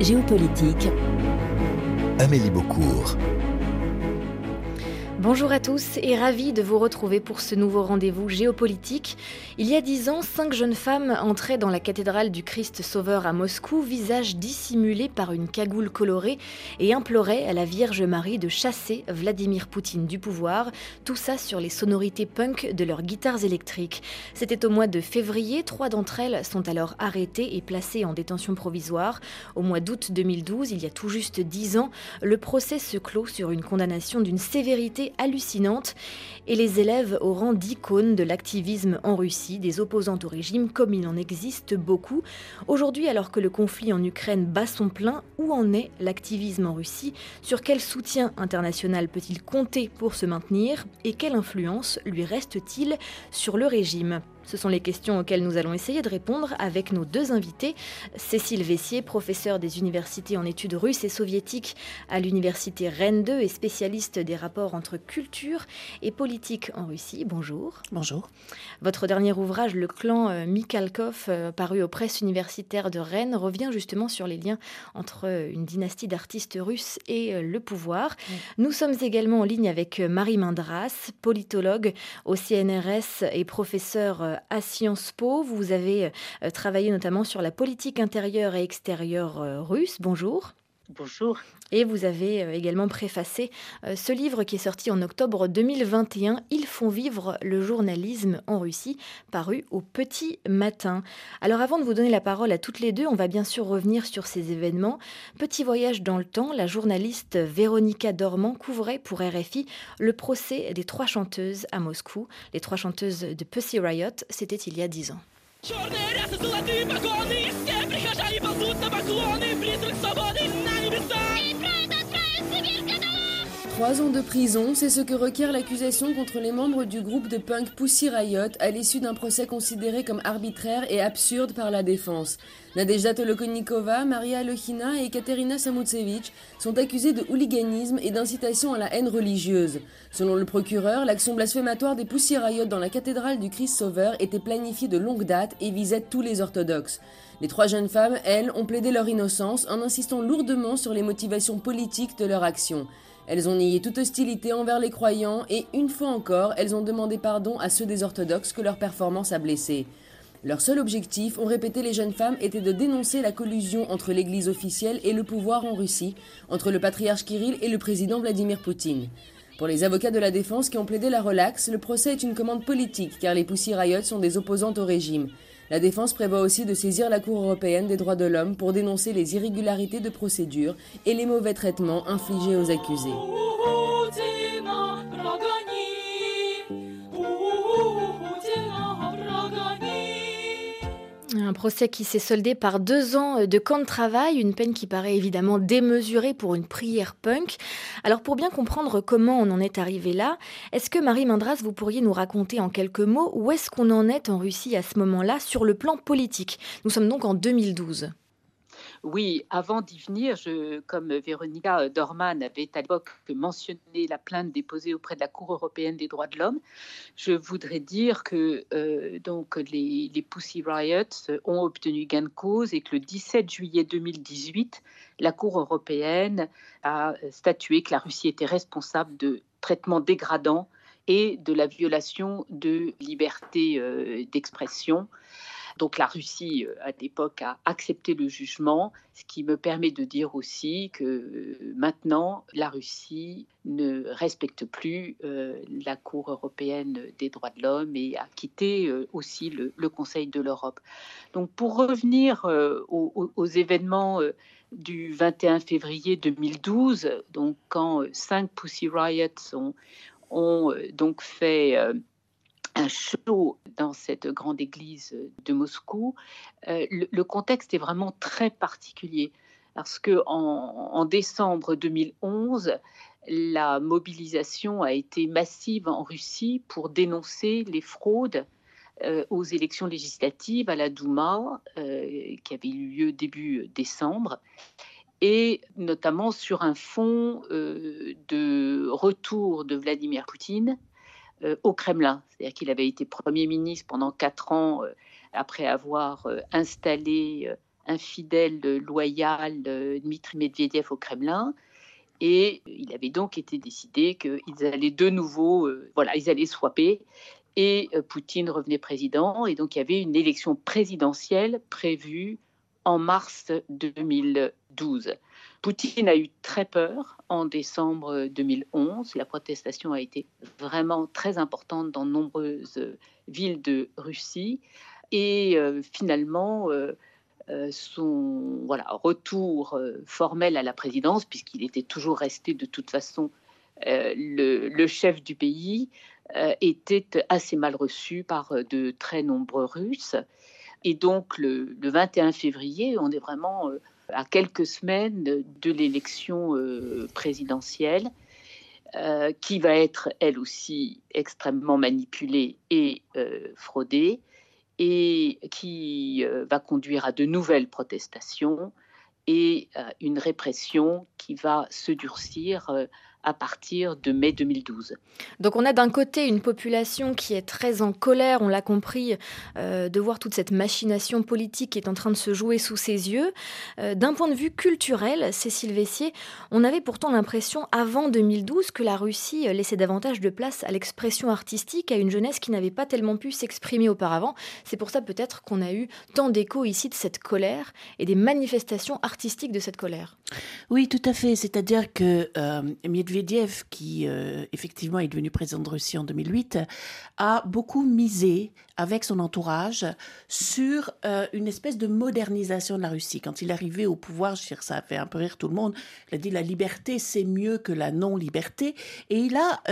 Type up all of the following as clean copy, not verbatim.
Géopolitique. Amélie Beaucourt. Bonjour à tous et ravie de vous retrouver pour ce nouveau rendez-vous géopolitique. Il y a 10 ans, 5 jeunes femmes entraient dans la cathédrale du Christ Sauveur à Moscou, visage dissimulé par une cagoule colorée, et imploraient à la Vierge Marie de chasser Vladimir Poutine du pouvoir, tout ça sur les sonorités punk de leurs guitares électriques. C'était au mois de février, 3 d'entre elles sont alors arrêtées et placées en détention provisoire. Au mois d'août 2012, il y a tout juste 10 ans, le procès se clôt sur une condamnation d'une sévérité hallucinante et les élèves au rang d'icônes de l'activisme en Russie, des opposantes au régime comme il en existe beaucoup. Aujourd'hui, alors que le conflit en Ukraine bat son plein, où en est l'activisme en Russie? Sur quel soutien international peut-il compter pour se maintenir? Et quelle influence lui reste-t-il sur le régime? Ce sont les questions auxquelles nous allons essayer de répondre avec nos deux invités. Cécile Vessier, professeure des universités en études russes et soviétiques à l'université Rennes 2 et spécialiste des rapports entre culture et politique en Russie. Bonjour. Bonjour. Votre dernier ouvrage, Le clan Mikhalkov, paru aux presses universitaires de Rennes, revient justement sur les liens entre une dynastie d'artistes russes et le pouvoir. Oui. Nous sommes également en ligne avec Marie Mindras, politologue au CNRS et professeure à Sciences Po. Vous avez travaillé notamment sur la politique intérieure et extérieure russe. Bonjour. Bonjour. Et vous avez également préfacé ce livre qui est sorti en octobre 2021, Ils font vivre le journalisme en Russie, paru au Petit Matin. Alors avant de vous donner la parole à toutes les deux, on va bien sûr revenir sur ces événements. Petit voyage dans le temps, la journaliste Véronica Dormand couvrait pour RFI le procès des 3 chanteuses à Moscou. Les 3 chanteuses de Pussy Riot, c'était il y a 10 ans. 3 ans de prison, c'est ce que requiert l'accusation contre les membres du groupe de punk Pussy Riot à l'issue d'un procès considéré comme arbitraire et absurde par la défense. Nadezhda Tolokonnikova, Maria Alokhina et Katerina Samutsevich sont accusés de hooliganisme et d'incitation à la haine religieuse. Selon le procureur, l'action blasphématoire des Pussy Riot dans la cathédrale du Christ Sauveur était planifiée de longue date et visait tous les orthodoxes. Les 3 jeunes femmes, elles, ont plaidé leur innocence en insistant lourdement sur les motivations politiques de leur action. Elles ont nié toute hostilité envers les croyants et, une fois encore, elles ont demandé pardon à ceux des orthodoxes que leur performance a blessés. Leur seul objectif, ont répété les jeunes femmes, était de dénoncer la collusion entre l'église officielle et le pouvoir en Russie, entre le patriarche Kirill et le président Vladimir Poutine. Pour les avocats de la défense qui ont plaidé la relaxe, le procès est une commande politique car les Pussy Riot sont des opposantes au régime. La défense prévoit aussi de saisir la Cour européenne des droits de l'homme pour dénoncer les irrégularités de procédure et les mauvais traitements infligés aux accusés. Un procès qui s'est soldé par 2 ans de camp de travail, une peine qui paraît évidemment démesurée pour une prière punk. Alors pour bien comprendre comment on en est arrivé là, est-ce que Marie Mindras, vous pourriez nous raconter en quelques mots où est-ce qu'on en est en Russie à ce moment-là sur le plan politique? Nous sommes donc en 2012. Oui, avant d'y venir, comme Véronica Dormand avait à l'époque mentionné la plainte déposée auprès de la Cour européenne des droits de l'homme, je voudrais dire que donc les Pussy Riot ont obtenu gain de cause et que le 17 juillet 2018, la Cour européenne a statué que la Russie était responsable de traitements dégradants et de la violation de liberté d'expression. Donc la Russie, à l'époque, a accepté le jugement, ce qui me permet de dire aussi que maintenant, la Russie ne respecte plus la Cour européenne des droits de l'homme et a quitté aussi le Conseil de l'Europe. Donc pour revenir aux événements du 21 février 2012, donc quand 5 Pussy Riots ont donc fait... un show dans cette grande église de Moscou, le contexte est vraiment très particulier parce qu'en décembre 2011, la mobilisation a été massive en Russie pour dénoncer les fraudes aux élections législatives à la Douma qui avaient eu lieu début décembre, et notamment sur un fond de retour de Vladimir Poutine au Kremlin. C'est-à-dire qu'il avait été Premier ministre pendant 4 ans après avoir installé un fidèle loyal, Dmitri Medvedev, au Kremlin. Et il avait donc été décidé qu'ils allaient de nouveau, ils allaient swapper. Et Poutine revenait président. Et donc, il y avait une élection présidentielle prévue en mars 2012. Poutine a eu très peur en décembre 2011. La protestation a été vraiment très importante dans de nombreuses villes de Russie. Et finalement, son retour formel à la présidence, puisqu'il était toujours resté de toute façon le chef du pays, était assez mal reçu par de très nombreux Russes. Et donc, le 21 février, on est vraiment à quelques semaines de l'élection présidentielle, qui va être, elle aussi, extrêmement manipulée et fraudée, et qui va conduire à de nouvelles protestations et une répression qui va se durcir à partir de mai 2012. Donc on a d'un côté une population qui est très en colère, on l'a compris, de voir toute cette machination politique qui est en train de se jouer sous ses yeux. D'un point de vue culturel, Cécile Vessier, on avait pourtant l'impression avant 2012 que la Russie laissait davantage de place à l'expression artistique, à une jeunesse qui n'avait pas tellement pu s'exprimer auparavant. C'est pour ça peut-être qu'on a eu tant d'échos ici de cette colère et des manifestations artistiques de cette colère. Oui, tout à fait. C'est-à-dire que Medvedev, qui effectivement est devenu président de Russie en 2008, a beaucoup misé avec son entourage sur une espèce de modernisation de la Russie. Quand il est arrivé au pouvoir, je veux dire, ça a fait un peu rire tout le monde. Il a dit la liberté, c'est mieux que la non-liberté. Et il a,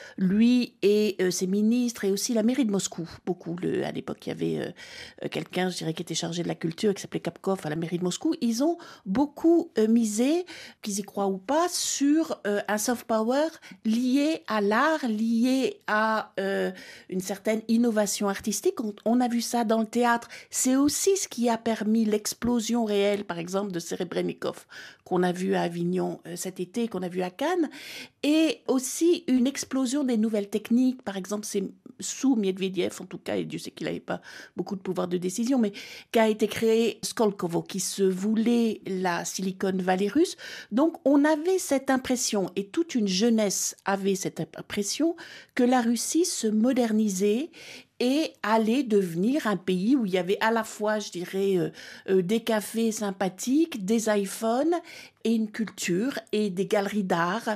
lui et ses ministres, et aussi la mairie de Moscou, beaucoup, à l'époque, il y avait quelqu'un, je dirais, qui était chargé de la culture, qui s'appelait Kapkov à la mairie de Moscou. Ils ont beaucoup misé, qu'ils y croient ou pas, sur un soft power lié à l'art, lié à une certaine innovation artistique. On a vu ça dans le théâtre. C'est aussi ce qui a permis l'explosion réelle, par exemple, de Serebrennikov, qu'on a vu à Avignon cet été, qu'on a vu à Cannes, et aussi une explosion des nouvelles techniques. Par exemple, c'est sous Medvedev, en tout cas, et Dieu sait qu'il n'avait pas beaucoup de pouvoir de décision, mais qu'a été créé Skolkovo, qui se voulait la Silicon Valley russe. Donc, on avait cette impression, et toute une jeunesse avait cette impression, que la Russie se modernisait et allait devenir un pays où il y avait à la fois, je dirais, des cafés sympathiques, des iPhones et une culture et des galeries d'art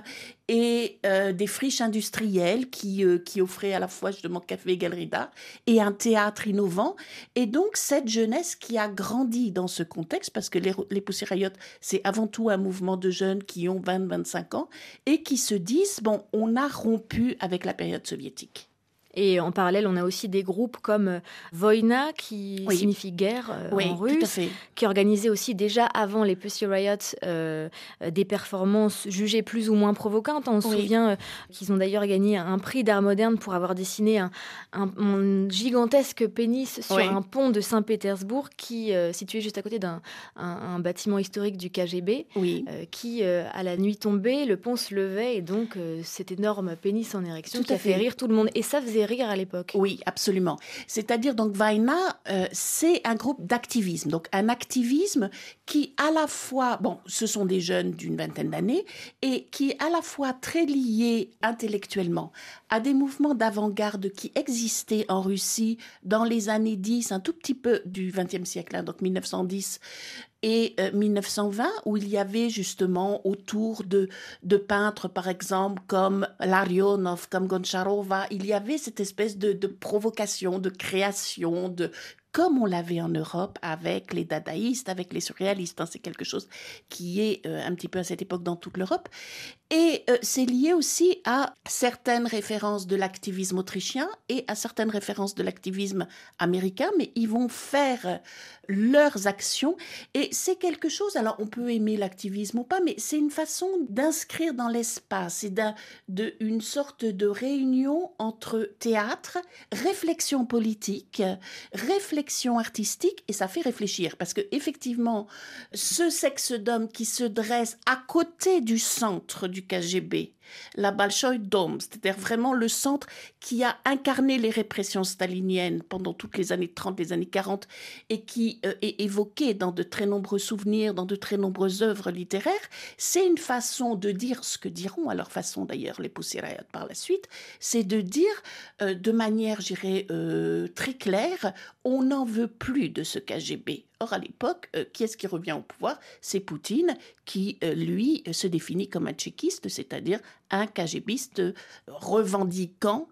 et des friches industrielles qui offraient à la fois justement café et galeries d'art et un théâtre innovant. Et donc cette jeunesse qui a grandi dans ce contexte, parce que les Pussy Riot, c'est avant tout un mouvement de jeunes qui ont 20-25 ans et qui se disent, bon, on a rompu avec la période soviétique. Et en parallèle, on a aussi des groupes comme Voïna, qui signifie guerre en russe, qui organisait aussi déjà avant les Pussy Riot des performances jugées plus ou moins provocantes. On se souvient qu'ils ont d'ailleurs gagné un prix d'art moderne pour avoir dessiné un gigantesque pénis sur un pont de Saint-Pétersbourg qui situé juste à côté d'un bâtiment historique du KGB, qui, à la nuit tombée, le pont se levait et donc cet énorme pénis en érection qui a fait rire tout le monde. Et ça faisait rire à l'époque. Oui, absolument. C'est-à-dire, donc, Voïna, c'est un groupe d'activisme. Donc, un activisme qui, à la fois, bon, ce sont des jeunes d'une vingtaine d'années, et qui est à la fois très lié intellectuellement à des mouvements d'avant-garde qui existaient en Russie dans les années 10, un tout petit peu du XXe siècle, hein, donc 1910, et 1920, où il y avait justement autour de peintres, par exemple, comme Larionov, comme Goncharova, il y avait cette espèce de provocation, de création, comme on l'avait en Europe avec les dadaïstes, avec les surréalistes. C'est quelque chose qui est un petit peu à cette époque dans toute l'Europe. Et c'est lié aussi à certaines références de l'activisme autrichien et à certaines références de l'activisme américain, mais ils vont faire leurs actions. Et c'est quelque chose, alors on peut aimer l'activisme ou pas, mais c'est une façon d'inscrire dans l'espace, c'est une sorte de réunion entre théâtre, réflexion politique, réflexion artistique, et ça fait réfléchir, parce que effectivement, ce sexe d'homme qui se dresse à côté du centre du KGB, la Bolshoi Dom, c'est-à-dire vraiment le centre qui a incarné les répressions staliniennes pendant toutes les années 30, les années 40, et qui est évoqué dans de très nombreux souvenirs, dans de très nombreuses œuvres littéraires, c'est une façon de dire ce que diront à leur façon d'ailleurs les Pussy Riot par la suite, c'est de dire de manière, je dirais, très claire, on n'en veut plus de ce KGB. Or, à l'époque, qui est-ce qui revient au pouvoir ? C'est Poutine qui, lui, se définit comme un tchéquiste, c'est-à-dire un KGBiste revendiquant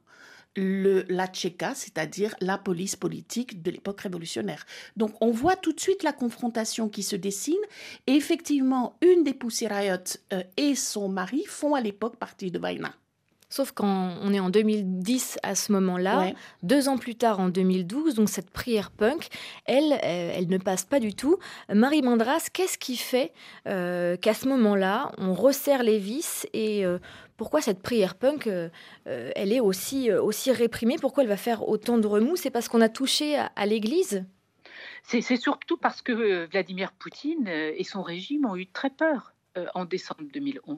la Tchéka, c'est-à-dire la police politique de l'époque révolutionnaire. Donc, on voit tout de suite la confrontation qui se dessine. Et effectivement, une des Pussy Riot et son mari font à l'époque partie de Vaina. Sauf quand on est en 2010 à ce moment-là, Ouais. 2 ans plus tard en 2012, donc cette prière punk, elle ne passe pas du tout. Marie Mandras, qu'est-ce qui fait qu'à ce moment-là, on resserre les vis et pourquoi cette prière punk, elle est aussi réprimée ? Pourquoi elle va faire autant de remous ? C'est parce qu'on a touché à l'Église ? C'est surtout parce que Vladimir Poutine et son régime ont eu très peur en décembre 2011.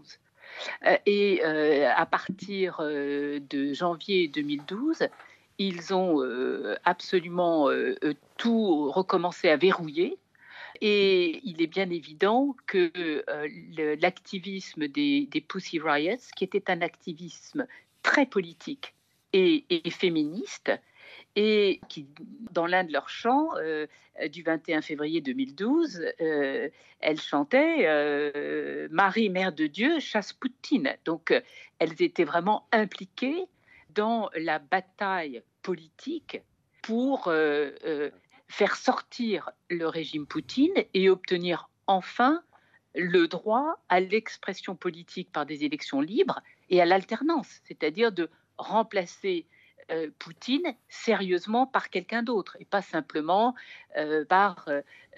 Et à partir de janvier 2012, ils ont absolument tout recommencé à verrouiller. Et il est bien évident que l'activisme des Pussy Riots, qui était un activisme très politique et féministe, et qui, dans l'un de leurs chants du 21 février 2012, elles chantaient Marie, Mère de Dieu, chasse Poutine. Donc, elles étaient vraiment impliquées dans la bataille politique pour faire sortir le régime Poutine et obtenir enfin le droit à l'expression politique par des élections libres et à l'alternance, c'est-à-dire de remplacer Poutine sérieusement par quelqu'un d'autre et pas simplement par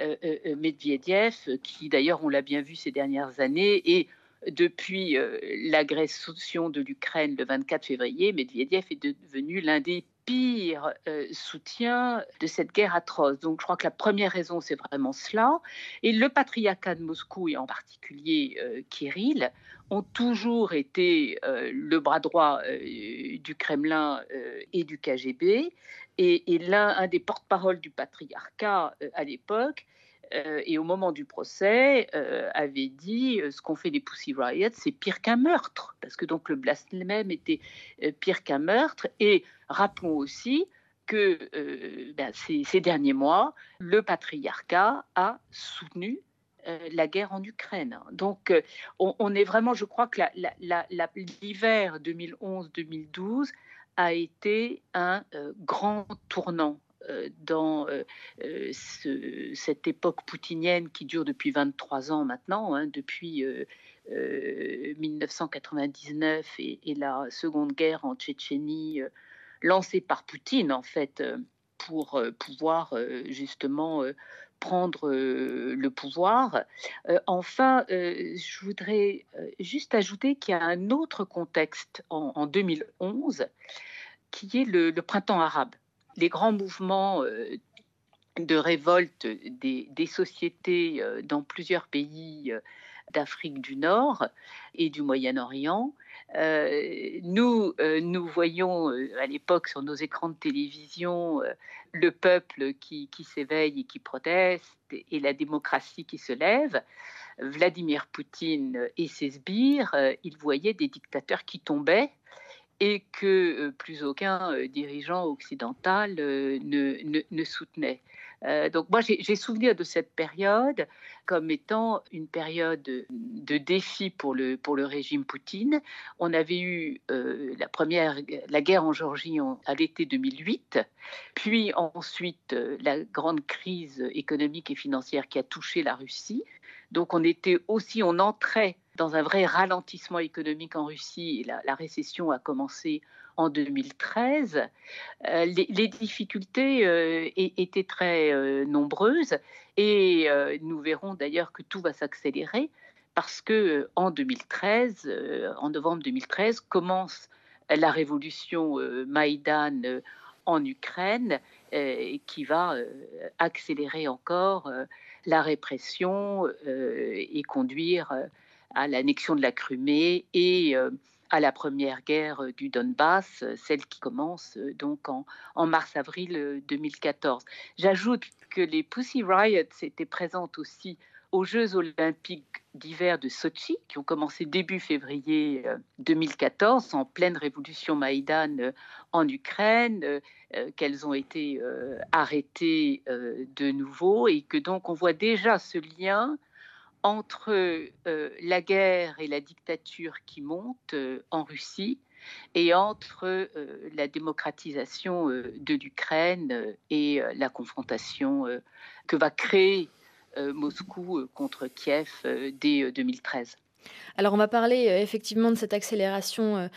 Medvedev, qui d'ailleurs, on l'a bien vu ces dernières années, et depuis l'agression de l'Ukraine le 24 février, Medvedev est devenu l'un des pires soutiens de cette guerre atroce. Donc je crois que la première raison, c'est vraiment cela. Et le patriarcat de Moscou, et en particulier Kirill, ont toujours été le bras droit du Kremlin et du KGB. Et un des porte-parole du patriarcat à l'époque, et au moment du procès, avait dit ce qu'ont fait les Pussy Riots, c'est pire qu'un meurtre, parce que donc le blasphème était pire qu'un meurtre. Et rappelons aussi que ces derniers mois, le patriarcat a soutenu la guerre en Ukraine. Donc, on est vraiment, je crois que l'hiver 2011-2012 a été un grand tournant dans cette époque poutinienne qui dure depuis 23 ans maintenant, depuis 1999 et la Seconde Guerre en Tchétchénie, lancée par Poutine, en fait, pour pouvoir justement prendre le pouvoir. Enfin, je voudrais juste ajouter qu'il y a un autre contexte en 2011 qui est le printemps arabe. Les grands mouvements de révolte des sociétés dans plusieurs pays d'Afrique du Nord et du Moyen-Orient. Nous voyons à l'époque sur nos écrans de télévision le peuple qui s'éveille et qui proteste et la démocratie qui se lève. Vladimir Poutine et ses sbires, ils voyaient des dictateurs qui tombaient et que plus aucun dirigeant occidental ne soutenait. Donc moi, j'ai souvenir de cette période comme étant une période de défi pour le régime Poutine. On avait eu la guerre en Géorgie à l'été 2008, puis ensuite la grande crise économique et financière qui a touché la Russie. Donc on entrait dans un vrai ralentissement économique en Russie, et la récession a commencé en 2013. Les difficultés étaient très nombreuses, et nous verrons d'ailleurs que tout va s'accélérer parce que en novembre 2013, commence la révolution Maïdan en Ukraine, qui va accélérer encore la répression et conduire à l'annexion de la Crimée et à la première guerre du Donbass, celle qui commence donc en mars-avril 2014. J'ajoute que les Pussy Riots étaient présentes aussi aux Jeux olympiques d'hiver de Sotchi, qui ont commencé début février 2014, en pleine révolution Maïdan en Ukraine, qu'elles ont été arrêtées de nouveau, et que donc on voit déjà ce lien entre la guerre et la dictature qui monte en Russie, et entre la démocratisation de l'Ukraine et la confrontation que va créer Moscou contre Kiev dès 2013. Alors on va parler effectivement de cette accélération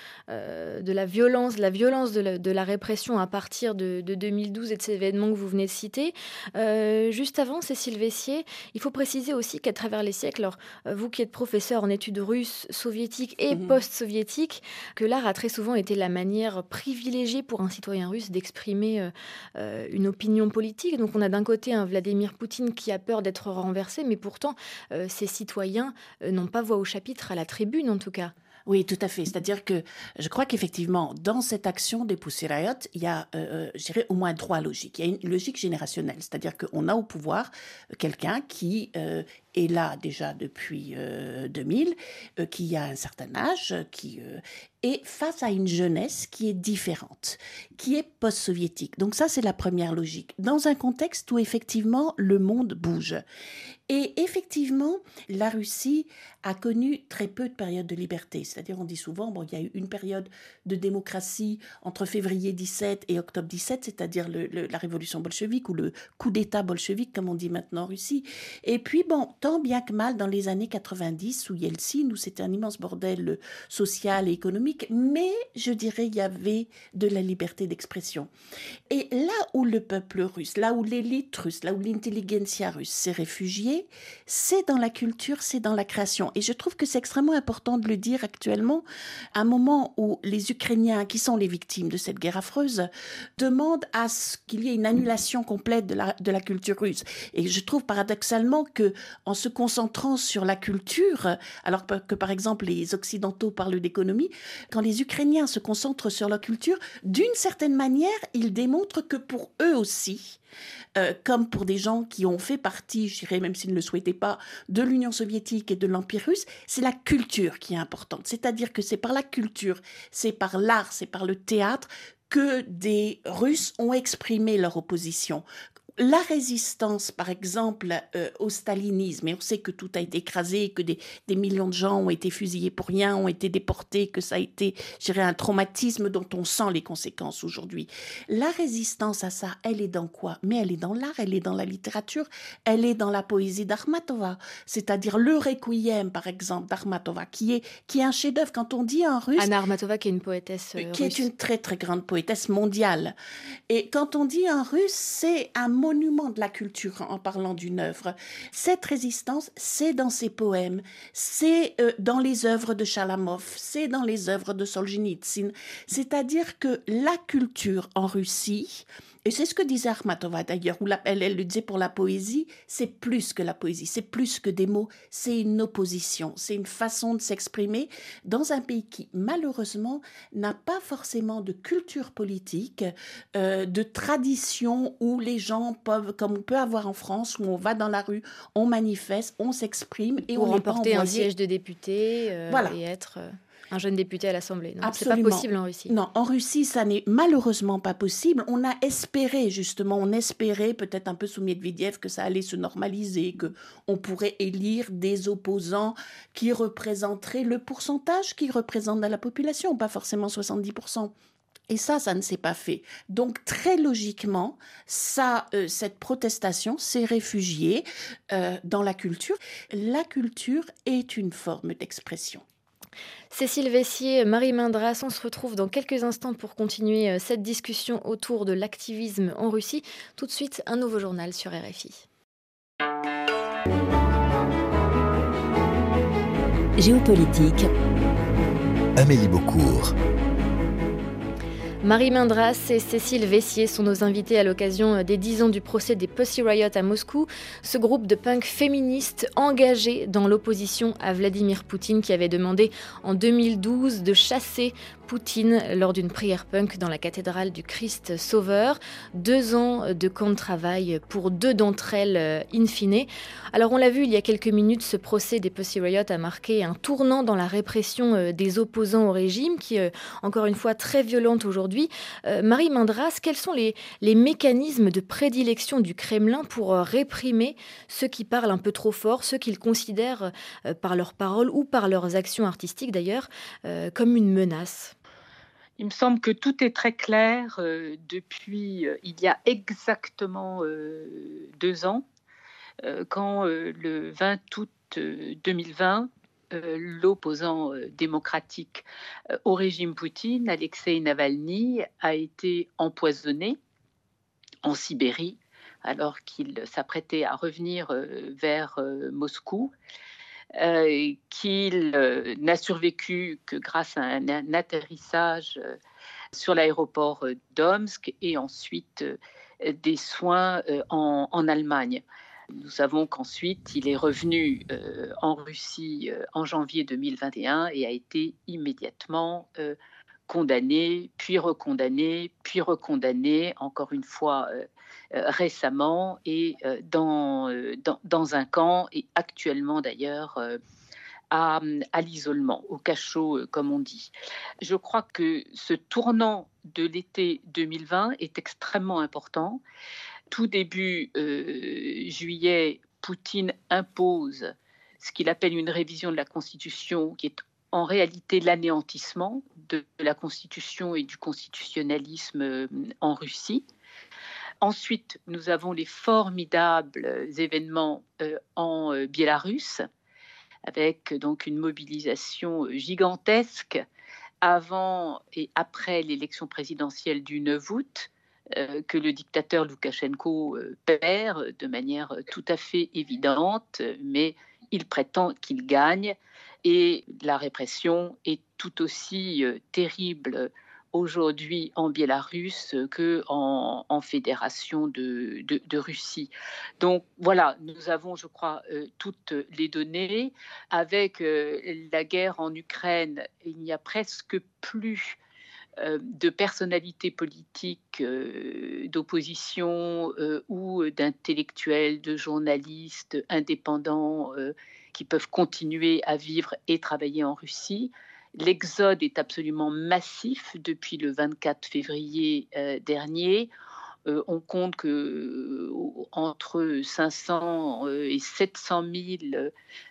de la violence de la répression à partir de 2012 et de ces événements que vous venez de citer. Juste avant, Cécile Vessier, il faut préciser aussi qu'à travers les siècles, alors, vous qui êtes professeur en études russes, soviétiques et post-soviétiques, que l'art a très souvent été la manière privilégiée pour un citoyen russe d'exprimer une opinion politique. Donc on a d'un côté un Vladimir Poutine qui a peur d'être renversé, mais pourtant ces citoyens n'ont pas voix au chapitre, à la tribune en tout cas. Oui, tout à fait. C'est-à-dire que je crois qu'effectivement, dans cette action des Pussy Riot, il y a, je dirais, au moins 3 logiques. Il y a une logique générationnelle, c'est-à-dire qu'on a au pouvoir quelqu'un qui est là déjà depuis 2000, qui a un certain âge, qui est face à une jeunesse qui est différente, qui est post-soviétique. Donc ça, c'est la première logique. Dans un contexte où effectivement le monde bouge. Et effectivement, la Russie a connu très peu de périodes de liberté. C'est-à-dire, on dit souvent, bon, il y a eu une période de démocratie entre février 17 et octobre 17, c'est-à-dire la révolution bolchevique ou le coup d'État bolchevique, comme on dit maintenant en Russie. Et puis, bon, tant bien que mal, dans les années 90, sous Yeltsin, où c'était un immense bordel social et économique, mais je dirais, il y avait de la liberté d'expression. Et là où le peuple russe, là où l'élite russe, là où l'intelligentsia russe s'est réfugiée, c'est dans la culture, c'est dans la création. Et je trouve que c'est extrêmement important de le dire actuellement, à un moment où les Ukrainiens, qui sont les victimes de cette guerre affreuse, demandent à ce qu'il y ait une annulation complète de la culture russe. Et je trouve paradoxalement que, en se concentrant sur la culture, alors que par exemple les Occidentaux parlent d'économie, quand les Ukrainiens se concentrent sur la culture, d'une certaine manière, ils démontrent que pour eux aussi, comme pour des gens qui ont fait partie, je dirais même s'ils ne le souhaitaient pas, de l'Union soviétique et de l'Empire russe, c'est la culture qui est importante. C'est-à-dire que c'est par la culture, c'est par l'art, c'est par le théâtre que des Russes ont exprimé leur opposition. La résistance, par exemple, au stalinisme, et on sait que tout a été écrasé, que des millions de gens ont été fusillés pour rien, ont été déportés, que ça a été, je dirais, un traumatisme dont on sent les conséquences aujourd'hui. La résistance à ça, elle est dans quoi ? Mais elle est dans l'art, elle est dans la littérature, elle est dans la poésie d'Akhmatova, c'est-à-dire le Requiem, par exemple, d'Akhmatova, qui est un chef-d'œuvre. Quand on dit en russe... Anna Akhmatova, qui est une poétesse russe. Qui est une très, très grande poétesse mondiale. Et quand on dit en russe, c'est un monument de la culture en parlant d'une œuvre. Cette résistance, c'est dans ses poèmes, c'est dans les œuvres de Chalamov, c'est dans les œuvres de Solzhenitsyn. C'est-à-dire que la culture en Russie, et c'est ce que disait Akhmatova d'ailleurs, où elle le disait pour la poésie, c'est plus que la poésie, c'est plus que des mots, c'est une opposition, c'est une façon de s'exprimer dans un pays qui, malheureusement, n'a pas forcément de culture politique, de tradition où les gens peuvent, comme on peut avoir en France, où on va dans la rue, on manifeste, on s'exprime et pour on remporter un siège de député voilà. Et être... un jeune député à l'Assemblée. Non, absolument. C'est pas possible en Russie. Non, en Russie, ça n'est malheureusement pas possible. On a espéré, justement, peut-être un peu sous Medvedev, que ça allait se normaliser, qu'on pourrait élire des opposants qui représenteraient le pourcentage qu'ils représentent dans la population, pas forcément 70%. Et ça ne s'est pas fait. Donc, très logiquement, cette protestation s'est réfugiée dans la culture. La culture est une forme d'expression. Cécile Vessier, Marie Mindras, on se retrouve dans quelques instants pour continuer cette discussion autour de l'activisme en Russie. Tout de suite, un nouveau journal sur RFI. Géopolitique. Amélie Beaucourt. Marie Mindras et Cécile Vessier sont nos invités à l'occasion des 10 ans du procès des Pussy Riot à Moscou, ce groupe de punk féministes engagé dans l'opposition à Vladimir Poutine qui avait demandé en 2012 de chasser Poutine lors d'une prière punk dans la cathédrale du Christ Sauveur. 2 ans de camp de travail pour 2 d'entre elles in fine. Alors on l'a vu il y a quelques minutes, ce procès des Pussy Riot a marqué un tournant dans la répression des opposants au régime qui est encore une fois très violente aujourd'hui. Marie Mindras, quels sont les mécanismes de prédilection du Kremlin pour réprimer ceux qui parlent un peu trop fort, ceux qu'ils considèrent par leurs paroles ou par leurs actions artistiques d'ailleurs comme une menace? Il me semble que tout est très clair depuis il y a exactement 2 ans, quand le 20 août 2020, l'opposant démocratique au régime Poutine, Alexeï Navalny, a été empoisonné en Sibérie alors qu'il s'apprêtait à revenir vers Moscou. Qu'il n'a survécu que grâce à un atterrissage sur l'aéroport d'Omsk et ensuite des soins en Allemagne. Nous savons qu'ensuite, il est revenu en Russie en janvier 2021 et a été immédiatement condamné, puis recondamné, encore une fois récemment, et dans un camp, et actuellement d'ailleurs à l'isolement, au cachot, comme on dit. Je crois que ce tournant de l'été 2020 est extrêmement important. Tout début juillet, Poutine impose ce qu'il appelle une révision de la Constitution, qui est en réalité l'anéantissement de la Constitution et du constitutionnalisme en Russie. Ensuite, nous avons les formidables événements en Biélorusse, avec donc une mobilisation gigantesque avant et après l'élection présidentielle du 9 août, que le dictateur Loukachenko perd de manière tout à fait évidente, mais il prétend qu'il gagne. Et la répression est tout aussi terrible aujourd'hui en Biélorusse qu'en Fédération de Russie. Donc voilà, nous avons, je crois, toutes les données. Avec la guerre en Ukraine, il n'y a presque plus de personnalités politiques d'opposition ou d'intellectuels, de journalistes indépendants qui peuvent continuer à vivre et travailler en Russie. L'exode est absolument massif depuis le 24 février dernier. On compte qu'entre 500 et 700 000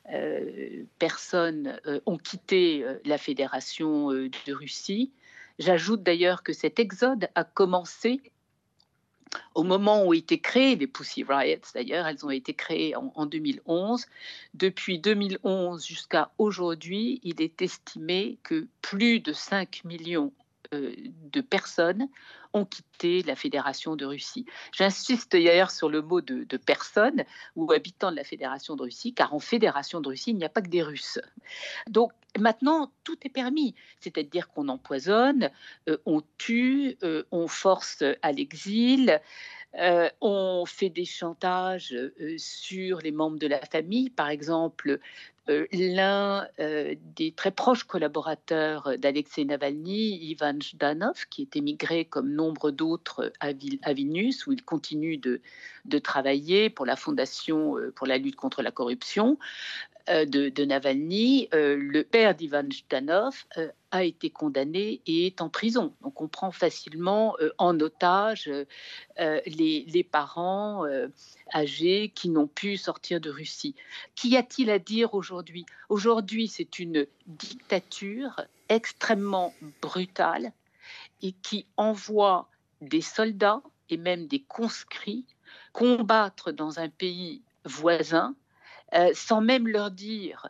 personnes ont quitté la Fédération de Russie. J'ajoute d'ailleurs que cet exode a commencé au moment où ont été créées les Pussy Riots. D'ailleurs, elles ont été créées en 2011. Depuis 2011 jusqu'à aujourd'hui, il est estimé que plus de 5 millions de personnes ont quitté la Fédération de Russie. J'insiste d'ailleurs sur le mot de personnes ou habitants de la Fédération de Russie, car en Fédération de Russie, il n'y a pas que des Russes. Donc maintenant, tout est permis, c'est-à-dire qu'on empoisonne, on tue, on force à l'exil, on fait des chantages sur les membres de la famille. Par exemple, l'un des très proches collaborateurs d'Alexeï Navalny, Ivan Zhdanov, qui est émigré comme nombre d'autres à Vilnius, où il continue de travailler pour la Fondation pour la lutte contre la corruption de Navalny, le père d'Ivan Zhdanov a été condamné et est en prison. Donc on prend facilement en otage les parents âgés qui n'ont pu sortir de Russie. Qu'y a-t-il à dire aujourd'hui ? Aujourd'hui, c'est une dictature extrêmement brutale et qui envoie des soldats et même des conscrits combattre dans un pays voisin sans même leur dire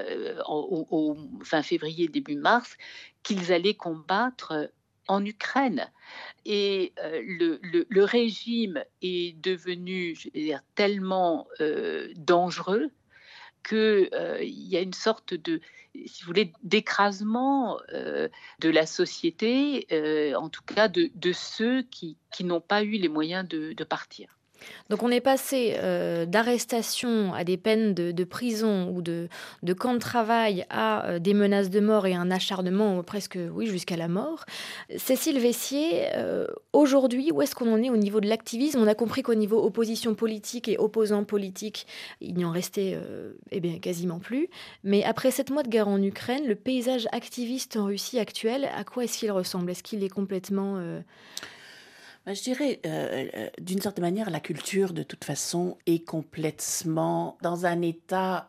au fin février, début mars, qu'ils allaient combattre en Ukraine. Et le régime est devenu, je veux dire, tellement dangereux qu'il y a une sorte de, si vous voulez, d'écrasement de la société, en tout cas de ceux qui n'ont pas eu les moyens de partir. Donc on est passé d'arrestation à des peines de prison ou de camp de travail à des menaces de mort et un acharnement presque, oui, jusqu'à la mort. Cécile Veissier, aujourd'hui, où est-ce qu'on en est au niveau de l'activisme ? On a compris qu'au niveau opposition politique et opposants politiques, il n'y en restait quasiment plus. Mais après 7 mois de guerre en Ukraine, le paysage activiste en Russie actuel, à quoi est-ce qu'il ressemble ? Est-ce qu'il est complètement... Je dirais, d'une certaine manière, la culture, de toute façon, est complètement dans un état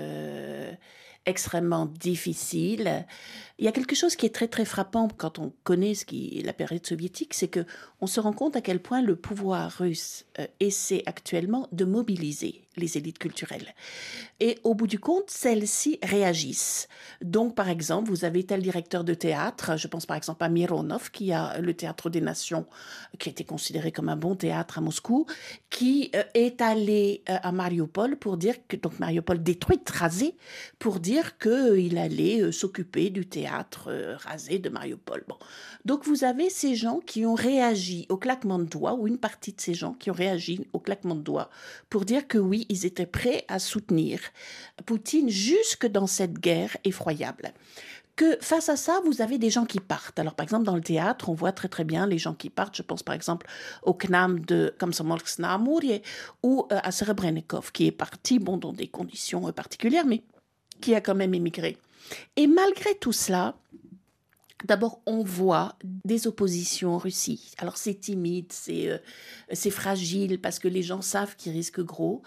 extrêmement difficile. Il y a quelque chose qui est très, très frappant quand on connaît la période soviétique, c'est qu'on se rend compte à quel point le pouvoir russe essaie actuellement de mobiliser les élites culturelles. Et au bout du compte, celles-ci réagissent. Donc, par exemple, vous avez tel directeur de théâtre, je pense par exemple à Mironov, qui a le Théâtre des Nations, qui a été considéré comme un bon théâtre à Moscou, qui est allé à Mariupol pour dire que, donc Mariupol détruite, rasée, pour dire qu'il allait s'occuper du théâtre rasé de Mariupol. Bon. Donc, vous avez ces gens qui ont réagi au claquement de doigts, ou une partie de ces gens qui ont réagi au claquement de doigts, pour dire que oui, ils étaient prêts à soutenir Poutine jusque dans cette guerre effroyable. Que face à ça, vous avez des gens qui partent. Alors, par exemple, dans le théâtre, on voit très très bien les gens qui partent. Je pense par exemple au KNAM de Komsomolsk na Amurie ou à Serebrennikov, qui est parti, bon, dans des conditions particulières, mais qui a quand même émigré. Et malgré tout cela, d'abord, on voit des oppositions en Russie. Alors, c'est timide, c'est fragile, parce que les gens savent qu'ils risquent gros.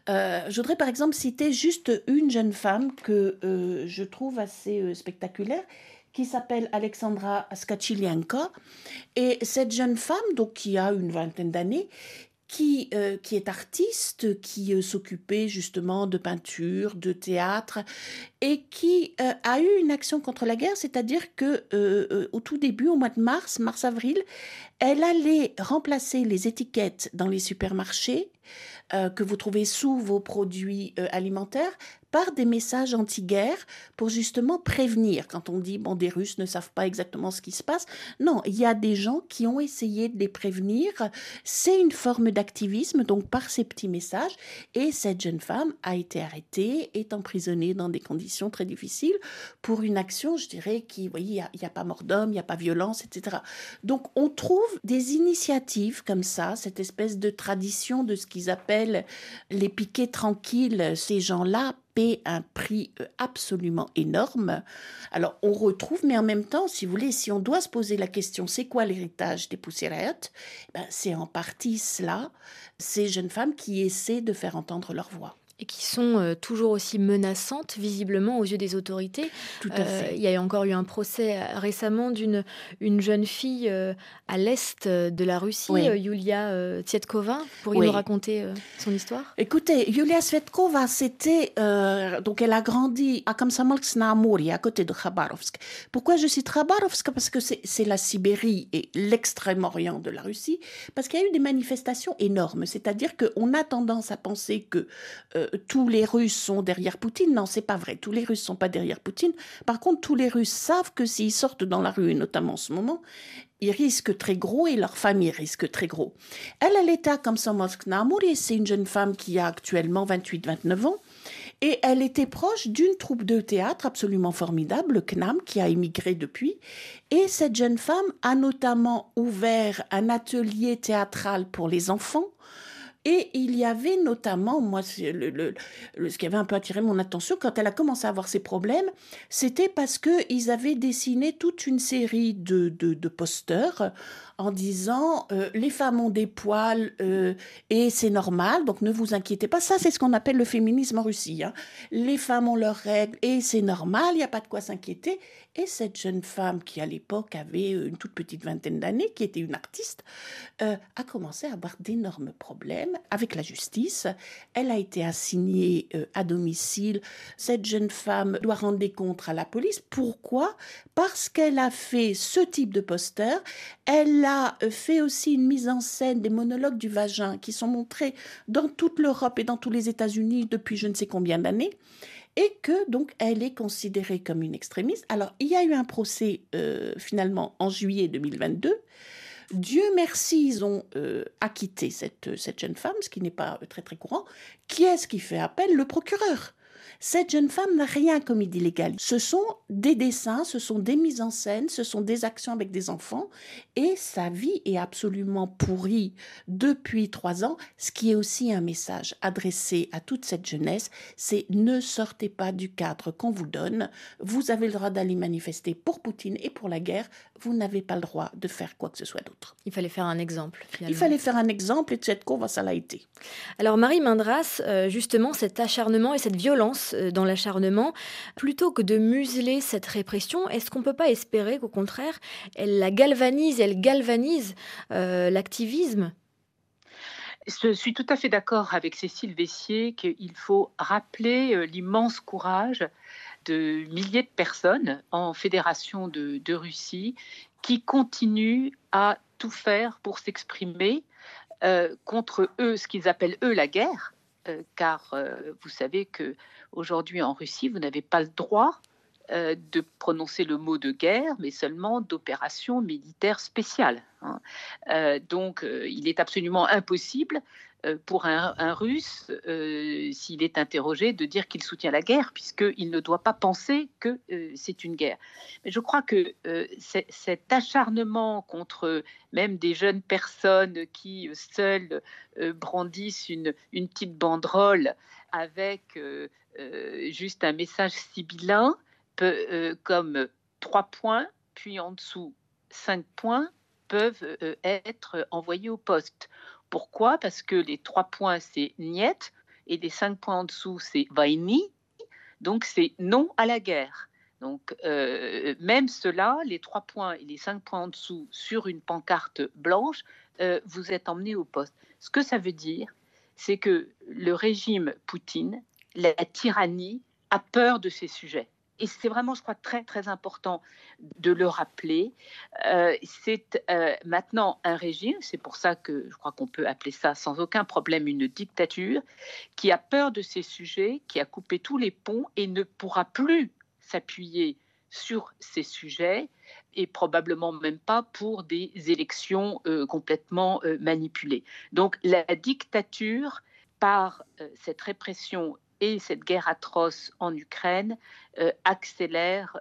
Je voudrais, par exemple, citer juste une jeune femme que je trouve assez spectaculaire, qui s'appelle Alexandra Skachilienko. Et cette jeune femme, donc, qui a une vingtaine d'années, qui est artiste, qui s'occupait justement de peinture, de théâtre, et qui a eu une action contre la guerre, c'est-à-dire que au tout début, au mois de mars-avril, elle allait remplacer les étiquettes dans les supermarchés que vous trouvez sous vos produits alimentaires par des messages anti-guerre pour justement prévenir. Quand on dit, bon, des Russes ne savent pas exactement ce qui se passe, non, il y a des gens qui ont essayé de les prévenir. C'est une forme d'activisme, donc par ces petits messages. Et cette jeune femme a été arrêtée, est emprisonnée dans des conditions très difficiles pour une action, je dirais, qui, vous voyez, il n'y a pas mort d'homme, il n'y a pas violence, etc. Donc, on trouve des initiatives comme ça, cette espèce de tradition de ce qu'ils appellent les piquets tranquilles. Ces gens-là paient un prix absolument énorme. Alors, on retrouve, mais en même temps, si vous voulez, si on doit se poser la question, c'est quoi l'héritage des Pussy Riot ? C'est en partie cela, ces jeunes femmes qui essaient de faire entendre leur voix. Et qui sont toujours aussi menaçantes, visiblement, aux yeux des autorités. Tout à fait. Il y a encore eu un procès récemment d'une jeune fille à l'est de la Russie, oui. Yulia Tsvetkova. Pourriez nous raconter son histoire ? Écoutez, Yulia Tsvetkova, c'était... donc, elle a grandi à Komsomolsk na Amurie, à côté de Khabarovsk. Pourquoi je cite Khabarovsk ? Parce que c'est la Sibérie et l'extrême-orient de la Russie. Parce qu'il y a eu des manifestations énormes. C'est-à-dire qu'on a tendance à penser que tous les Russes sont derrière Poutine. Non, c'est pas vrai. Tous les Russes sont pas derrière Poutine. Par contre, tous les Russes savent que s'ils sortent dans la rue, et notamment en ce moment, ils risquent très gros et leur famille risque très gros. Elle était à Komsomolsk na Amurie. C'est une jeune femme qui a actuellement 28-29 ans. Et elle était proche d'une troupe de théâtre absolument formidable, le KNAM, qui a émigré depuis. Et cette jeune femme a notamment ouvert un atelier théâtral pour les enfants. Et il y avait notamment, moi, ce qui avait un peu attiré mon attention, quand elle a commencé à avoir ces problèmes, c'était parce qu'ils avaient dessiné toute une série de posters en disant les femmes ont des poils et c'est normal, donc ne vous inquiétez pas. Ça, c'est ce qu'on appelle le féminisme en Russie. Hein. Les femmes ont leurs règles et c'est normal, il n'y a pas de quoi s'inquiéter. Et cette jeune femme qui, à l'époque, avait une toute petite vingtaine d'années, qui était une artiste, a commencé à avoir d'énormes problèmes. problème avec la justice. Elle a été assignée à domicile. Cette jeune femme doit rendre des comptes à la police. Pourquoi ? Parce qu'elle a fait ce type de poster. Elle a fait aussi une mise en scène des monologues du vagin qui sont montrés dans toute l'Europe et dans tous les États-Unis depuis je ne sais combien d'années. Et que donc elle est considérée comme une extrémiste. Alors il y a eu un procès finalement en juillet 2022. Dieu merci, ils ont acquitté cette jeune femme, ce qui n'est pas très très courant. Qui est-ce qui fait appel ? Le procureur. Cette jeune femme n'a rien commis d'illégal. Ce sont des dessins, ce sont des mises en scène, ce sont des actions avec des enfants et sa vie est absolument pourrie depuis 3 ans. Ce qui est aussi un message adressé à toute cette jeunesse, c'est ne sortez pas du cadre qu'on vous donne. Vous avez le droit d'aller manifester pour Poutine et pour la guerre. Vous n'avez pas le droit de faire quoi que ce soit d'autre. Il fallait faire un exemple, finalement. Il fallait faire un exemple et Tchetko, ça l'a été. Alors Marie Mindras, justement, cet acharnement et cette violence dans l'acharnement, plutôt que de museler cette répression, est-ce qu'on ne peut pas espérer qu'au contraire, elle galvanise l'activisme ? Je suis tout à fait d'accord avec Cécile Vessier qu'il faut rappeler l'immense courage de milliers de personnes en Fédération de Russie qui continuent à tout faire pour s'exprimer contre eux, ce qu'ils appellent eux la guerre, car vous savez qu'aujourd'hui en Russie, vous n'avez pas le droit de prononcer le mot de guerre, mais seulement d'opération militaire spéciale. Donc, il est absolument impossible pour un Russe, s'il est interrogé, de dire qu'il soutient la guerre, puisqu'il ne doit pas penser que c'est une guerre. Mais je crois que cet acharnement contre même des jeunes personnes qui seules brandissent une petite banderole avec juste un message sibyllin, comme 3 points, puis en dessous 5 points, peuvent être envoyés au poste. Pourquoi ? Parce que les 3 points, c'est niet, et les 5 points en dessous, c'est vaini, donc c'est non à la guerre. Donc, même cela, les 3 points et les 5 points en dessous sur une pancarte blanche, vous êtes emmené au poste. Ce que ça veut dire, c'est que le régime Poutine, la tyrannie, a peur de ces sujets. Et c'est vraiment, je crois, très, très important de le rappeler. C'est maintenant un régime, c'est pour ça que je crois qu'on peut appeler ça sans aucun problème une dictature, qui a peur de ces sujets, qui a coupé tous les ponts et ne pourra plus s'appuyer sur ces sujets et probablement même pas pour des élections complètement manipulées. Donc la dictature, par cette répression et cette guerre atroce en Ukraine accélère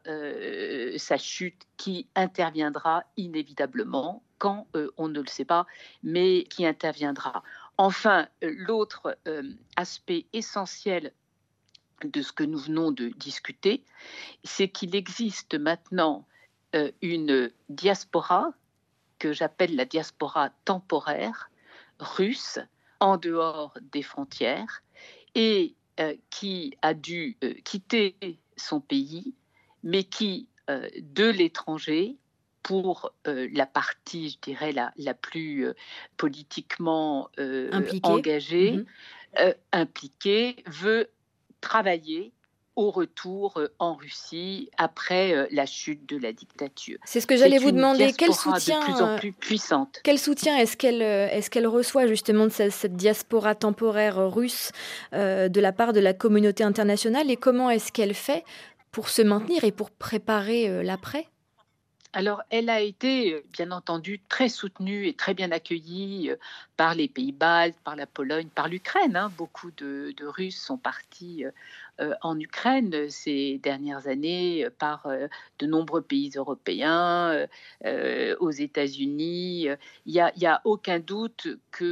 sa chute qui interviendra inévitablement quand on ne le sait pas, mais qui interviendra. Enfin, l'autre aspect essentiel de ce que nous venons de discuter, c'est qu'il existe maintenant une diaspora que j'appelle la diaspora temporaire russe en dehors des frontières et qui a dû quitter son pays, mais qui, de l'étranger, pour la partie, je dirais, la plus politiquement engagée, impliquée, veut travailler au retour en Russie après la chute de la dictature. C'est ce que j'allais vous demander. Quel soutien, de plus en plus puissante. Quel soutien est-ce qu'elle reçoit justement de cette diaspora temporaire russe de la part de la communauté internationale et comment est-ce qu'elle fait pour se maintenir et pour préparer l'après ? Alors, elle a été, bien entendu, très soutenue et très bien accueillie par les pays baltes, par la Pologne, par l'Ukraine. Beaucoup de Russes sont partis en Ukraine ces dernières années, par de nombreux pays européens, aux États-Unis. Il y a aucun doute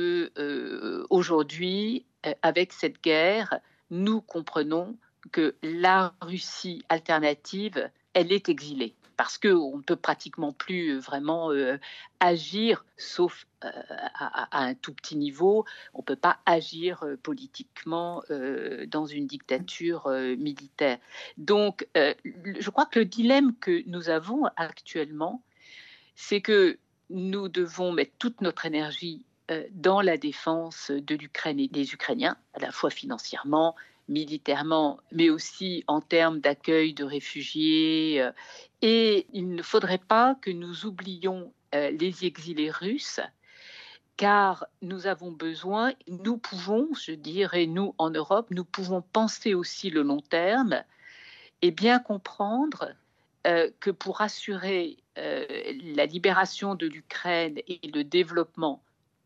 qu'aujourd'hui, avec cette guerre, nous comprenons que la Russie alternative, elle est exilée. Parce qu'on ne peut pratiquement plus vraiment agir, sauf à un tout petit niveau. On ne peut pas agir politiquement dans une dictature militaire. Donc, je crois que le dilemme que nous avons actuellement, c'est que nous devons mettre toute notre énergie dans la défense de l'Ukraine et des Ukrainiens, à la fois financièrement, militairement, mais aussi en termes d'accueil de réfugiés. Et il ne faudrait pas que nous oublions les exilés russes, car nous avons besoin, nous pouvons, je dirais, nous en Europe, nous pouvons penser aussi le long terme et bien comprendre que pour assurer la libération de l'Ukraine et le développement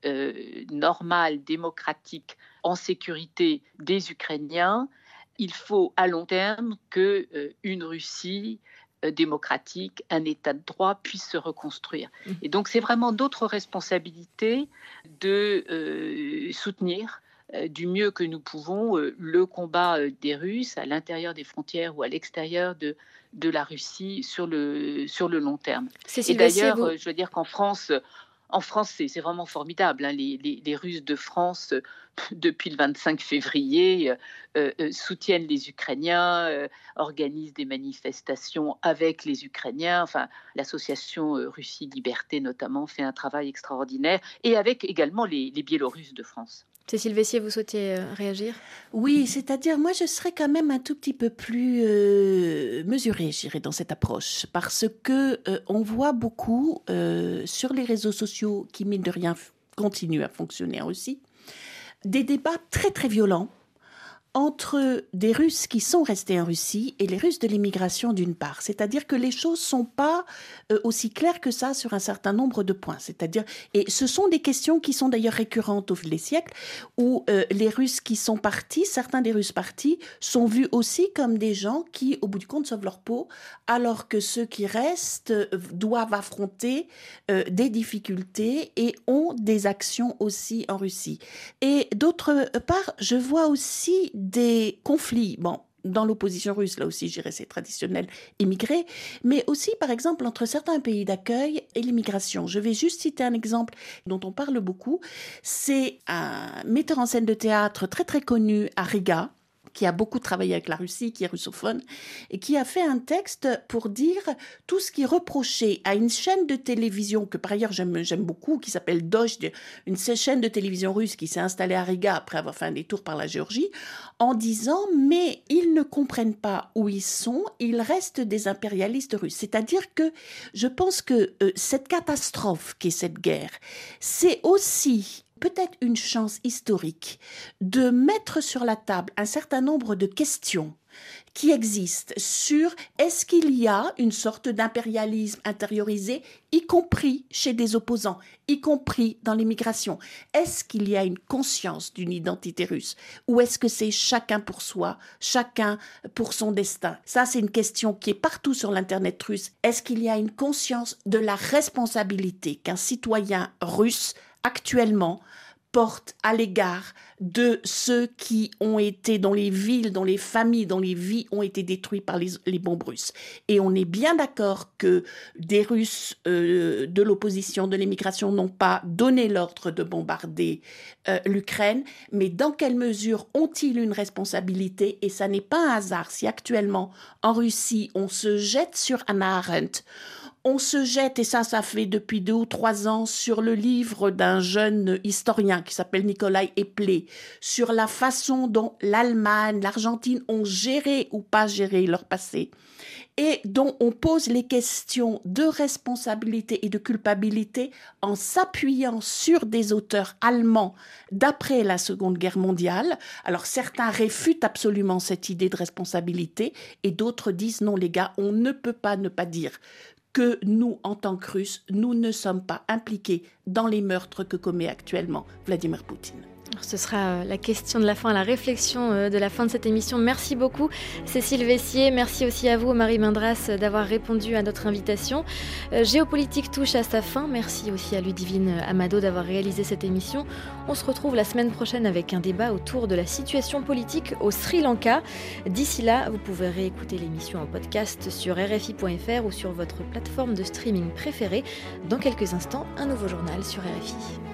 normal, démocratique, en sécurité des Ukrainiens, il faut à long terme qu'une Russie démocratique, un État de droit puisse se reconstruire. Et donc c'est vraiment notre responsabilité de soutenir du mieux que nous pouvons le combat des Russes à l'intérieur des frontières ou à l'extérieur de la Russie sur le long terme. Cécile Et d'ailleurs, Vessier, je veux dire qu'en France, c'est vraiment formidable. Hein. Les Russes de France, depuis le 25 février, soutiennent les Ukrainiens, organisent des manifestations avec les Ukrainiens. Enfin, l'association Russie Liberté, notamment, fait un travail extraordinaire. Et avec également les Biélorusses de France. Cécile Vessier, vous souhaitez réagir ? Oui, c'est-à-dire, moi, je serais quand même un tout petit peu plus mesurée, je dirais, dans cette approche, parce que on voit beaucoup sur les réseaux sociaux qui, mine de rien, continuent à fonctionner en Russie, des débats très, très violents entre des Russes qui sont restés en Russie et les Russes de l'immigration d'une part. C'est-à-dire que les choses ne sont pas aussi claires que ça sur un certain nombre de points. C'est-à-dire, et ce sont des questions qui sont d'ailleurs récurrentes au fil des siècles, où les Russes qui sont partis, certains des Russes partis, sont vus aussi comme des gens qui, au bout du compte, sauvent leur peau, alors que ceux qui restent doivent affronter des difficultés et ont des actions aussi en Russie. Et d'autre part, je vois aussi des conflits, dans l'opposition russe, là aussi, je dirais, c'est traditionnel, immigrés, mais aussi, par exemple, entre certains pays d'accueil et l'immigration. Je vais juste citer un exemple dont on parle beaucoup. C'est un metteur en scène de théâtre très, très connu à Riga, qui a beaucoup travaillé avec la Russie, qui est russophone, et qui a fait un texte pour dire tout ce qui est reproché à une chaîne de télévision, que par ailleurs j'aime beaucoup, qui s'appelle Dozhd, une chaîne de télévision russe qui s'est installée à Riga après avoir fait un détour par la Géorgie, en disant « mais ils ne comprennent pas où ils sont, ils restent des impérialistes russes ». C'est-à-dire que je pense que cette catastrophe qu'est cette guerre, c'est aussi peut-être une chance historique de mettre sur la table un certain nombre de questions qui existent sur est-ce qu'il y a une sorte d'impérialisme intériorisé, y compris chez des opposants, y compris dans l'immigration. Est-ce qu'il y a une conscience d'une identité russe ou est-ce que c'est chacun pour soi, chacun pour son destin? Ça, c'est une question qui est partout sur l'Internet russe. Est-ce qu'il y a une conscience de la responsabilité qu'un citoyen russe actuellement porte à l'égard de ceux qui ont été dans les villes, dans les familles, dont les vies ont été détruites par les bombes russes. Et on est bien d'accord que des Russes de l'opposition, de l'immigration, n'ont pas donné l'ordre de bombarder l'Ukraine, mais dans quelle mesure ont-ils une responsabilité? Et ça n'est pas un hasard si actuellement, en Russie, on se jette sur Hannah Arendt, on se jette, et ça fait depuis 2 ou 3 ans, sur le livre d'un jeune historien qui s'appelle Nikolai Eplé, sur la façon dont l'Allemagne, l'Argentine ont géré ou pas géré leur passé, et dont on pose les questions de responsabilité et de culpabilité en s'appuyant sur des auteurs allemands d'après la Seconde Guerre mondiale. Alors certains réfutent absolument cette idée de responsabilité, et d'autres disent non les gars, on ne peut pas ne pas dire que nous, en tant que Russes, nous ne sommes pas impliqués dans les meurtres que commet actuellement Vladimir Poutine. Alors, ce sera la question de la fin, la réflexion de la fin de cette émission. Merci beaucoup Cécile Vessier, merci aussi à vous Marie Mindras d'avoir répondu à notre invitation. Géopolitique touche à sa fin, merci aussi à Ludivine Amado d'avoir réalisé cette émission. On se retrouve la semaine prochaine avec un débat autour de la situation politique au Sri Lanka. D'ici là, vous pouvez réécouter l'émission en podcast sur rfi.fr ou sur votre plateforme de streaming préférée. Dans quelques instants, un nouveau journal sur RFI.